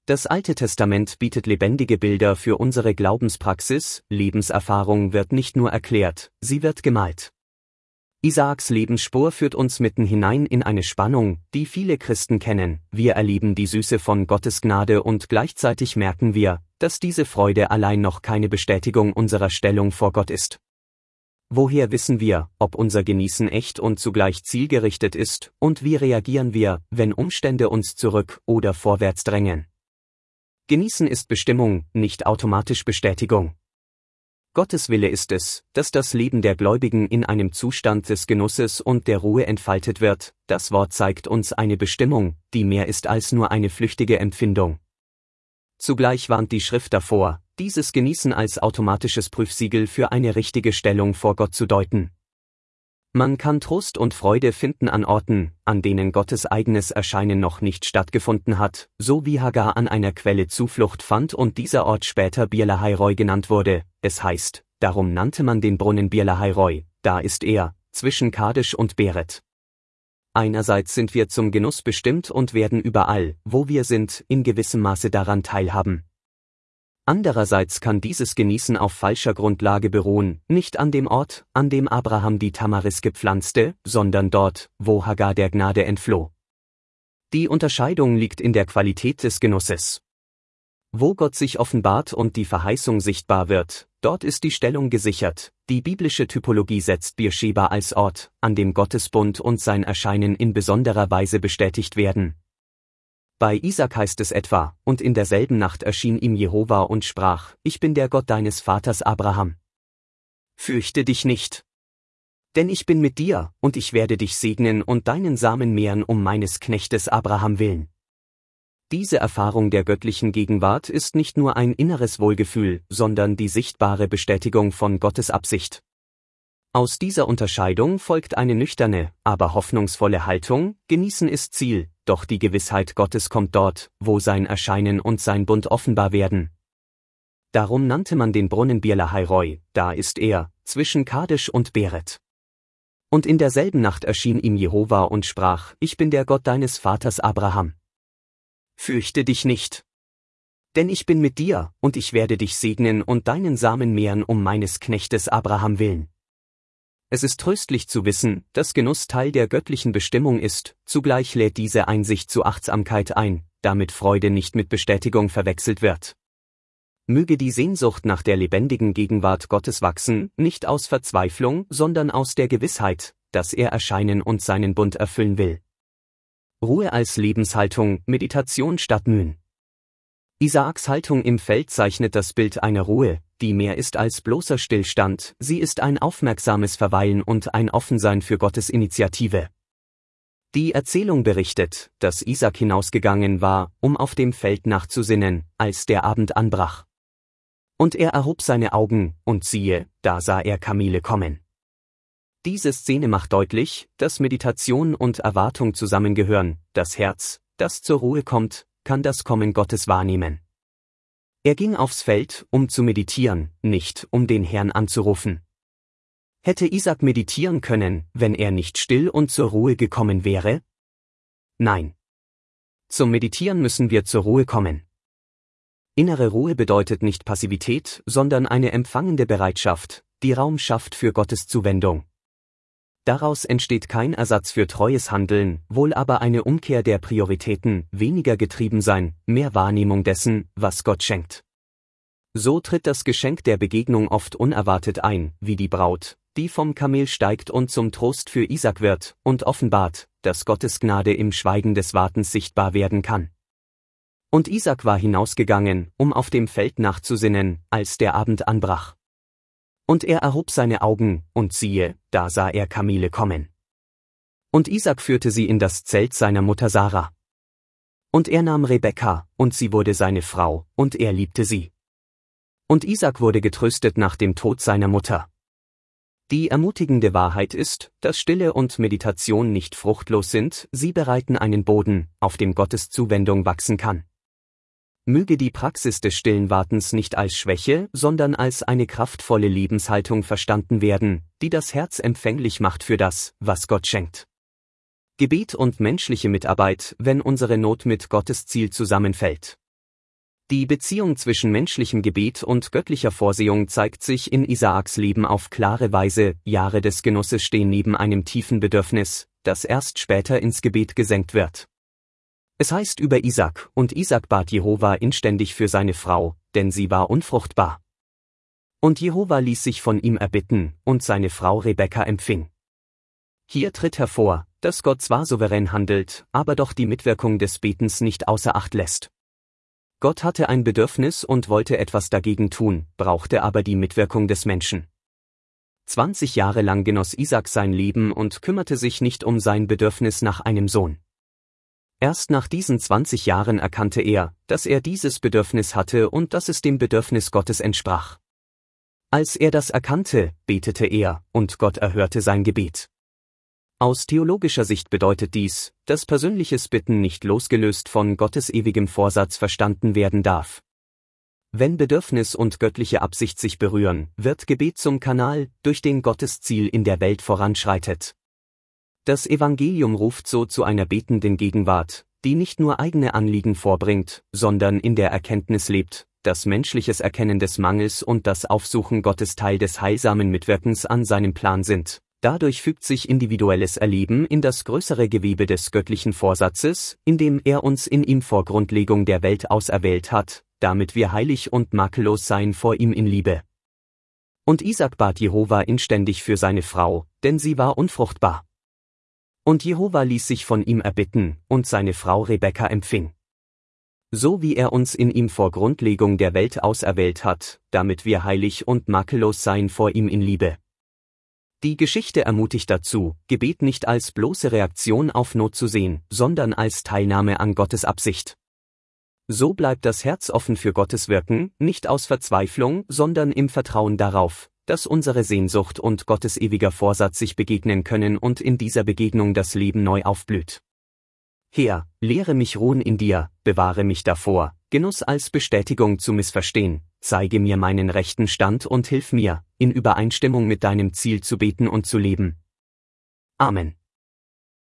Das Alte Testament bietet lebendige Bilder für unsere Glaubenspraxis, Lebenserfahrung wird nicht nur erklärt, sie wird gemalt. Isaaks Lebensspur führt uns mitten hinein in eine Spannung, die viele Christen kennen. Wir erleben die Süße von Gottes Gnade und gleichzeitig merken wir, dass diese Freude allein noch keine Bestätigung unserer Stellung vor Gott ist. Woher wissen wir, ob unser Genießen echt und zugleich zielgerichtet ist, und wie reagieren wir, wenn Umstände uns zurück oder vorwärts drängen? Genießen ist Bestimmung, nicht automatisch Bestätigung. Gottes Wille ist es, dass das Leben der Gläubigen in einem Zustand des Genusses und der Ruhe entfaltet wird. Das Wort zeigt uns eine Bestimmung, die mehr ist als nur eine flüchtige Empfindung. Zugleich warnt die Schrift davor, dieses Genießen als automatisches Prüfsiegel für eine richtige Stellung vor Gott zu deuten. Man kann Trost und Freude finden an Orten, an denen Gottes eigenes Erscheinen noch nicht stattgefunden hat, so wie Hagar an einer Quelle Zuflucht fand und dieser Ort später Bir Lahai-Roi genannt wurde. Es heißt, darum nannte man den Brunnen Bir Lahai-Roi, da ist er, zwischen Kadesh und Beret. Einerseits sind wir zum Genuss bestimmt und werden überall, wo wir sind, in gewissem Maße daran teilhaben. Andererseits kann dieses Genießen auf falscher Grundlage beruhen, nicht an dem Ort, an dem Abraham die Tamariske pflanzte, sondern dort, wo Hagar der Gnade entfloh. Die Unterscheidung liegt in der Qualität des Genusses. Wo Gott sich offenbart und die Verheißung sichtbar wird, dort ist die Stellung gesichert. Die biblische Typologie setzt Beersheba als Ort, an dem Gottes Bund und sein Erscheinen in besonderer Weise bestätigt werden. Bei Isaak heißt es etwa, und in derselben Nacht erschien ihm Jehova und sprach, ich bin der Gott deines Vaters Abraham. Fürchte dich nicht. Denn ich bin mit dir, und ich werde dich segnen und deinen Samen mehren um meines Knechtes Abraham willen. Diese Erfahrung der göttlichen Gegenwart ist nicht nur ein inneres Wohlgefühl, sondern die sichtbare Bestätigung von Gottes Absicht. Aus dieser Unterscheidung folgt eine nüchterne, aber hoffnungsvolle Haltung. Genießen ist Ziel, doch die Gewissheit Gottes kommt dort, wo sein Erscheinen und sein Bund offenbar werden. Darum nannte man den Brunnen Bir Lahai-Roi, da ist er, zwischen Kadesh und Beret. Und in derselben Nacht erschien ihm Jehova und sprach, ich bin der Gott deines Vaters Abraham. Fürchte dich nicht. Denn ich bin mit dir, und ich werde dich segnen und deinen Samen mehren um meines Knechtes Abraham willen. Es ist tröstlich zu wissen, dass Genuss Teil der göttlichen Bestimmung ist, zugleich lädt diese Einsicht zu Achtsamkeit ein, damit Freude nicht mit Bestätigung verwechselt wird. Möge die Sehnsucht nach der lebendigen Gegenwart Gottes wachsen, nicht aus Verzweiflung, sondern aus der Gewissheit, dass er erscheinen und seinen Bund erfüllen will. Ruhe als Lebenshaltung, Meditation statt Mühen. Isaaks Haltung im Feld zeichnet das Bild einer Ruhe, die mehr ist als bloßer Stillstand, sie ist ein aufmerksames Verweilen und ein Offensein für Gottes Initiative. Die Erzählung berichtet, dass Isaak hinausgegangen war, um auf dem Feld nachzusinnen, als der Abend anbrach. Und er erhob seine Augen, und siehe, da sah er Kamele kommen. Diese Szene macht deutlich, dass Meditation und Erwartung zusammengehören. Das Herz, das zur Ruhe kommt, kann das Kommen Gottes wahrnehmen. Er ging aufs Feld, um zu meditieren, nicht um den Herrn anzurufen. Hätte Isaak meditieren können, wenn er nicht still und zur Ruhe gekommen wäre? Nein. Zum Meditieren müssen wir zur Ruhe kommen. Innere Ruhe bedeutet nicht Passivität, sondern eine empfangende Bereitschaft, die Raum schafft für Gottes Zuwendung. Daraus entsteht kein Ersatz für treues Handeln, wohl aber eine Umkehr der Prioritäten, weniger getrieben sein, mehr Wahrnehmung dessen, was Gott schenkt. So tritt das Geschenk der Begegnung oft unerwartet ein, wie die Braut, die vom Kamel steigt und zum Trost für Isaak wird, und offenbart, dass Gottes Gnade im Schweigen des Wartens sichtbar werden kann. Und Isaak war hinausgegangen, um auf dem Feld nachzusinnen, als der Abend anbrach. Und er erhob seine Augen, und siehe, da sah er Kamele kommen. Und Isaak führte sie in das Zelt seiner Mutter Sarah. Und er nahm Rebekka, und sie wurde seine Frau, und er liebte sie. Und Isaak wurde getröstet nach dem Tod seiner Mutter. Die ermutigende Wahrheit ist, dass Stille und Meditation nicht fruchtlos sind, sie bereiten einen Boden, auf dem Gottes Zuwendung wachsen kann. Möge die Praxis des stillen Wartens nicht als Schwäche, sondern als eine kraftvolle Lebenshaltung verstanden werden, die das Herz empfänglich macht für das, was Gott schenkt. Gebet und menschliche Mitarbeit, wenn unsere Not mit Gottes Ziel zusammenfällt. Die Beziehung zwischen menschlichem Gebet und göttlicher Vorsehung zeigt sich in Isaaks Leben auf klare Weise. Jahre des Genusses stehen neben einem tiefen Bedürfnis, das erst später ins Gebet gesenkt wird. Es heißt über Isaak: Und Isaak bat Jehova inständig für seine Frau, denn sie war unfruchtbar. Und Jehova ließ sich von ihm erbitten, und seine Frau Rebekka empfing. Hier tritt hervor, dass Gott zwar souverän handelt, aber doch die Mitwirkung des Betens nicht außer Acht lässt. Gott hatte ein Bedürfnis und wollte etwas dagegen tun, brauchte aber die Mitwirkung des Menschen. 20 Jahre lang genoss Isaak sein Leben und kümmerte sich nicht um sein Bedürfnis nach einem Sohn. Erst nach diesen 20 Jahren erkannte er, dass er dieses Bedürfnis hatte und dass es dem Bedürfnis Gottes entsprach. Als er das erkannte, betete er, und Gott erhörte sein Gebet. Aus theologischer Sicht bedeutet dies, dass persönliches Bitten nicht losgelöst von Gottes ewigem Vorsatz verstanden werden darf. Wenn Bedürfnis und göttliche Absicht sich berühren, wird Gebet zum Kanal, durch den Gottes Ziel in der Welt voranschreitet. Das Evangelium ruft so zu einer betenden Gegenwart, die nicht nur eigene Anliegen vorbringt, sondern in der Erkenntnis lebt, dass menschliches Erkennen des Mangels und das Aufsuchen Gottes Teil des heilsamen Mitwirkens an seinem Plan sind. Dadurch fügt sich individuelles Erleben in das größere Gewebe des göttlichen Vorsatzes, in dem er uns in ihm vor Grundlegung der Welt auserwählt hat, damit wir heilig und makellos seien vor ihm in Liebe. Und Isaak bat Jehova inständig für seine Frau, denn sie war unfruchtbar. Und Jehova ließ sich von ihm erbitten, und seine Frau Rebekka empfing. So wie er uns in ihm vor Grundlegung der Welt auserwählt hat, damit wir heilig und makellos seien vor ihm in Liebe. Die Geschichte ermutigt dazu, Gebet nicht als bloße Reaktion auf Not zu sehen, sondern als Teilnahme an Gottes Absicht. So bleibt das Herz offen für Gottes Wirken, nicht aus Verzweiflung, sondern im Vertrauen darauf, dass unsere Sehnsucht und Gottes ewiger Vorsatz sich begegnen können und in dieser Begegnung das Leben neu aufblüht. Herr, lehre mich ruhen in dir, bewahre mich davor, Genuss als Bestätigung zu missverstehen, zeige mir meinen rechten Stand und hilf mir, in Übereinstimmung mit deinem Ziel zu beten und zu leben. Amen.